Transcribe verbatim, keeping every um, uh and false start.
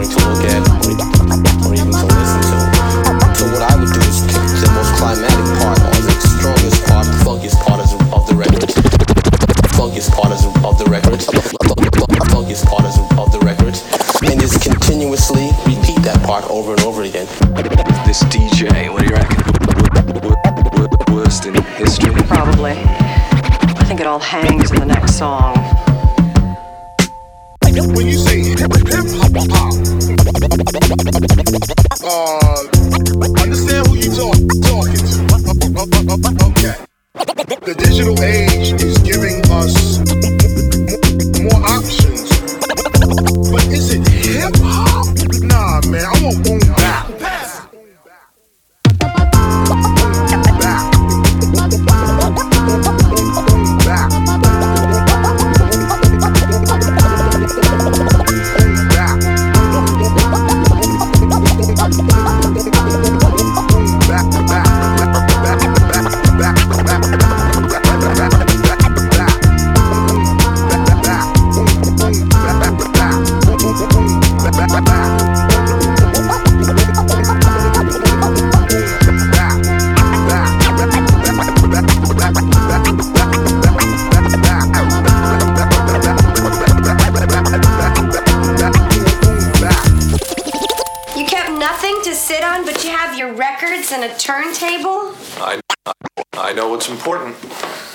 going to look at or, or even to listen to. So what I would do is pick the most climatic part or the strongest part, the funkiest part of the record. Funkiest part of the record. Funkiest part of the record. And just continuously repeat that part over and over again. This D J, what do you reckon? Worst in history? Probably. I think it all hangs in the next song. When you say hip hop, uh, understand who you talk, talking to. Okay. The digital age is giving us more options. But is it hip hop? Nah, man, I want boom bap. And a turntable? I, I know what's important.